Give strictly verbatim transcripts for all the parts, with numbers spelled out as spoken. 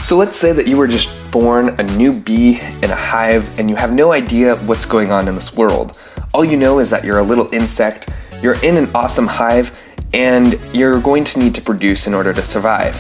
So let's say that you were just born a new bee in a hive and you have no idea what's going on in this world. All you know is that you're a little insect, you're in an awesome hive, and you're going to need to produce in order to survive.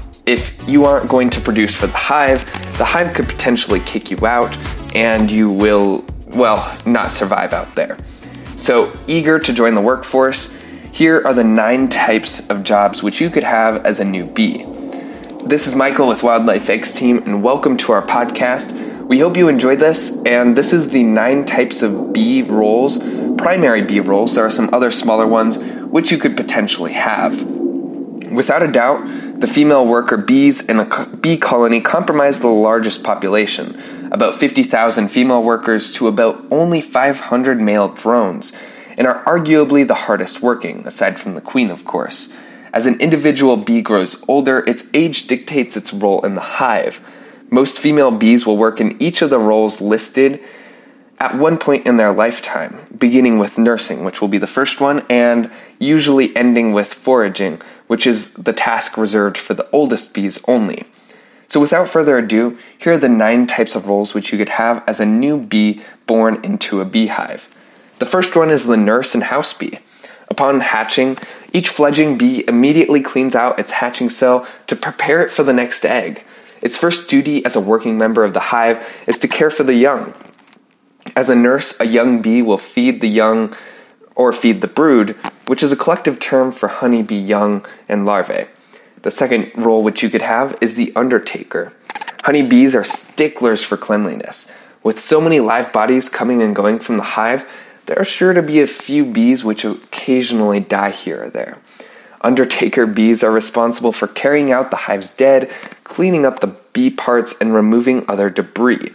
If you aren't going to produce for the hive, the hive could potentially kick you out and you will, well, not survive out there. So, eager to join the workforce, here are the nine types of jobs which you could have as a new bee. This is Michael with Wildlife X Team, and welcome to our podcast. We hope you enjoyed this, and this is the nine types of bee roles, primary bee roles. There are some other smaller ones which you could potentially have. Without a doubt, the female worker bees in a bee colony comprise the largest population, about fifty thousand female workers to about only five hundred male drones, and are arguably the hardest working, aside from the queen, of course. As an individual bee grows older, its age dictates its role in the hive. Most female bees will work in each of the roles listed at one point in their lifetime, beginning with nursing, which will be the first one, and usually ending with foraging, which is the task reserved for the oldest bees only. So without further ado, here are the nine types of roles which you could have as a new bee born into a beehive. The first one is the nurse and house bee. Upon hatching, each fledgling bee immediately cleans out its hatching cell to prepare it for the next egg. Its first duty as a working member of the hive is to care for the young. As a nurse, a young bee will feed the young or feed the brood, which is a collective term for honeybee young and larvae. The second role which you could have is the undertaker. Honeybees are sticklers for cleanliness. With so many live bodies coming and going from the hive, there are sure to be a few bees which occasionally die here or there. Undertaker bees are responsible for carrying out the hive's dead, cleaning up the bee parts, and removing other debris.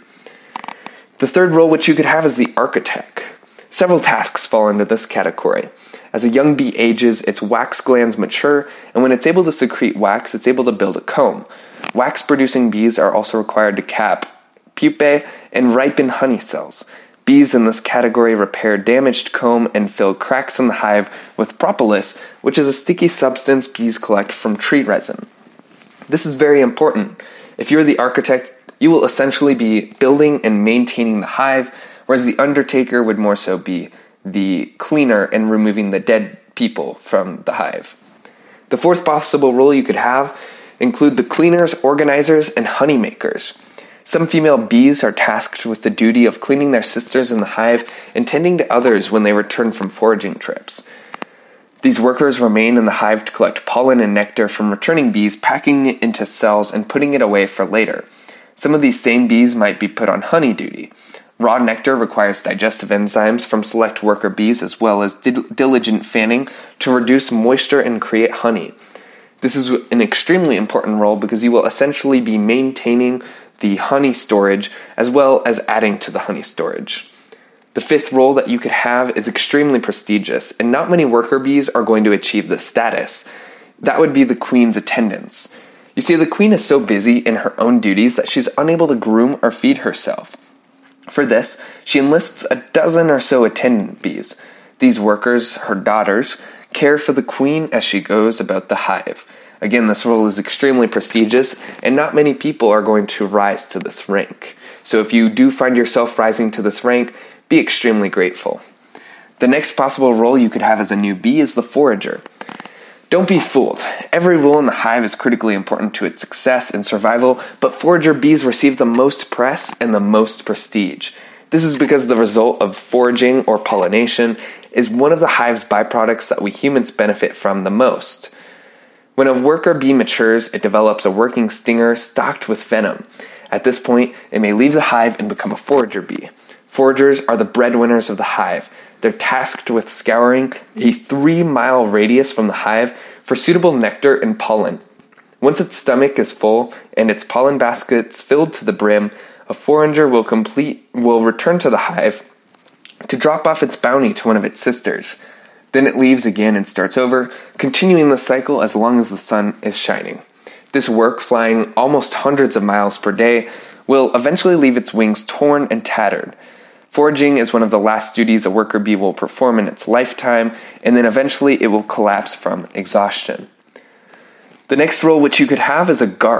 The third role which you could have is the architect. Several tasks fall into this category. As a young bee ages, its wax glands mature, and when it's able to secrete wax, it's able to build a comb. Wax-producing bees are also required to cap pupae and ripen honey cells. Bees in this category repair damaged comb and fill cracks in the hive with propolis, which is a sticky substance bees collect from tree resin. This is very important. If you're the architect, you will essentially be building and maintaining the hive, whereas the undertaker would more so be the cleaner and removing the dead people from the hive. The fourth possible role you could have include the cleaners, organizers, and honey makers. Some female bees are tasked with the duty of cleaning their sisters in the hive and tending to others when they return from foraging trips. These workers remain in the hive to collect pollen and nectar from returning bees, packing it into cells and putting it away for later. Some of these same bees might be put on honey duty. Raw nectar requires digestive enzymes from select worker bees as well as dil- diligent fanning to reduce moisture and create honey. This is an extremely important role because you will essentially be maintaining the honey storage as well as adding to the honey storage. The fifth role that you could have is extremely prestigious, and not many worker bees are going to achieve this status. That would be the queen's attendants. You see, the queen is so busy in her own duties that she's unable to groom or feed herself. For this, she enlists a dozen or so attendant bees. These workers, her daughters, care for the queen as she goes about the hive. Again, this role is extremely prestigious, and not many people are going to rise to this rank. So if you do find yourself rising to this rank, be extremely grateful. The next possible role you could have as a new bee is the forager. Don't be fooled. Every role in the hive is critically important to its success and survival, but forager bees receive the most press and the most prestige. This is because the result of foraging or pollination is one of the hive's byproducts that we humans benefit from the most. When a worker bee matures, it develops a working stinger stocked with venom. At this point, it may leave the hive and become a forager bee. Foragers are the breadwinners of the hive. They're tasked with scouring a three-mile radius from the hive for suitable nectar and pollen. Once its stomach is full and its pollen baskets filled to the brim, a forager will complete will return to the hive to drop off its bounty to one of its sisters. Then it leaves again and starts over, continuing the cycle as long as the sun is shining. This work, flying almost hundreds of miles per day, will eventually leave its wings torn and tattered. Foraging is one of the last duties a worker bee will perform in its lifetime, and then eventually it will collapse from exhaustion. The next role which you could have is a guard.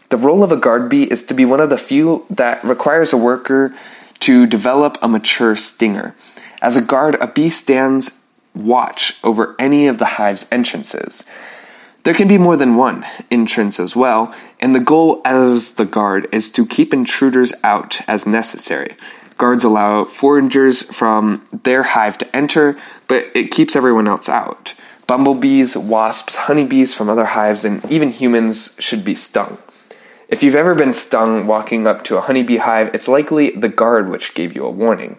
The role of a guard bee is to be one of the few that requires a worker to develop a mature stinger. As a guard, a bee stands watch over any of the hive's entrances. There can be more than one entrance as well, and the goal as the guard is to keep intruders out as necessary. Guards allow foragers from their hive to enter, but it keeps everyone else out. Bumblebees, wasps, honeybees from other hives, and even humans should be stung. If you've ever been stung walking up to a honeybee hive, it's likely the guard which gave you a warning.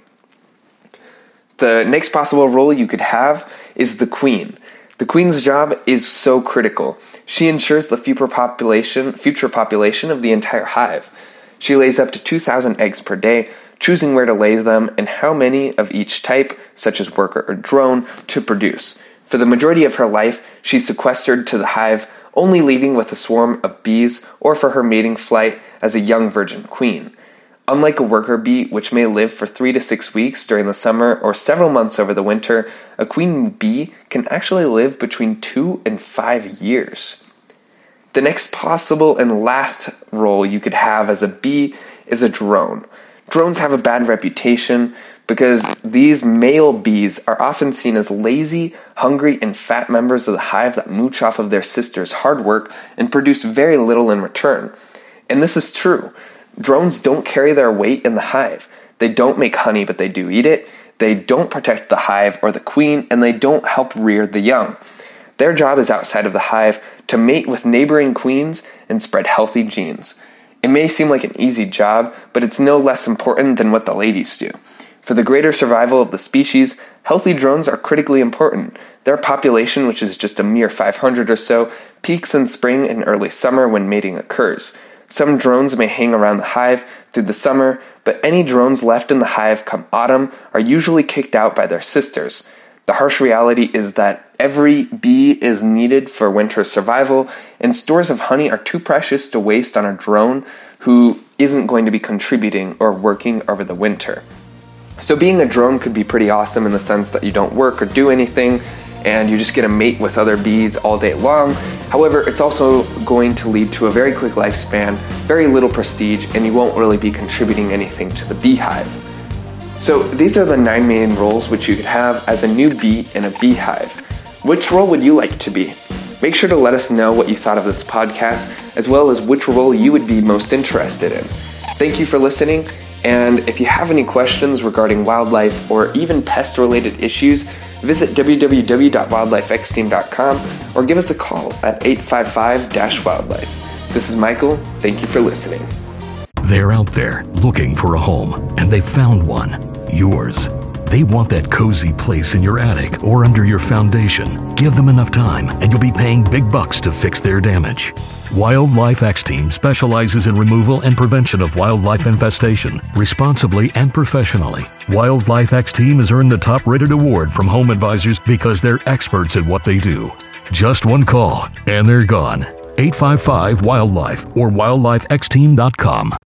The next possible role you could have is the queen. The queen's job is so critical. She ensures the future population, future population of the entire hive. She lays up to two thousand eggs per day, choosing where to lay them and how many of each type, such as worker or drone, to produce. For the majority of her life, she's sequestered to the hive, only leaving with a swarm of bees or for her mating flight as a young virgin queen. Unlike a worker bee, which may live for three to six weeks during the summer or several months over the winter, a queen bee can actually live between two and five years. The next possible and last role you could have as a bee is a drone. Drones have a bad reputation because these male bees are often seen as lazy, hungry, and fat members of the hive that mooch off of their sisters' hard work and produce very little in return. And this is true. Drones don't carry their weight in the hive. They don't make honey, but they do eat it. They don't protect the hive or the queen, and they don't help rear the young. Their job is outside of the hive to mate with neighboring queens and spread healthy genes. It may seem like an easy job, but it's no less important than what the ladies do. For the greater survival of the species, healthy drones are critically important. Their population, which is just a mere five hundred or so, peaks in spring and early summer when mating occurs. Some drones may hang around the hive through the summer, but any drones left in the hive come autumn are usually kicked out by their sisters. The harsh reality is that every bee is needed for winter survival, and stores of honey are too precious to waste on a drone who isn't going to be contributing or working over the winter. So being a drone could be pretty awesome in the sense that you don't work or do anything, and you just get to mate with other bees all day long. However, it's also going to lead to a very quick lifespan, very little prestige, and you won't really be contributing anything to the beehive. So these are the nine main roles which you could have as a new bee in a beehive. Which role would you like to be? Make sure to let us know what you thought of this podcast, as well as which role you would be most interested in. Thank you for listening, and if you have any questions regarding wildlife or even pest-related issues, visit w w w dot wildlife x team dot com or give us a call at eight five five dash wildlife. This is Michael. Thank you for listening. They're out there looking for a home, and they found one. Yours. They want that cozy place in your attic or under your foundation. Give them enough time, and you'll be paying big bucks to fix their damage. Wildlife X-Team specializes in removal and prevention of wildlife infestation, responsibly and professionally. Wildlife X-Team has earned the top-rated award from Home Advisors because they're experts at what they do. Just one call, and they're gone. eight five five wildlife or wildlife x team dot com.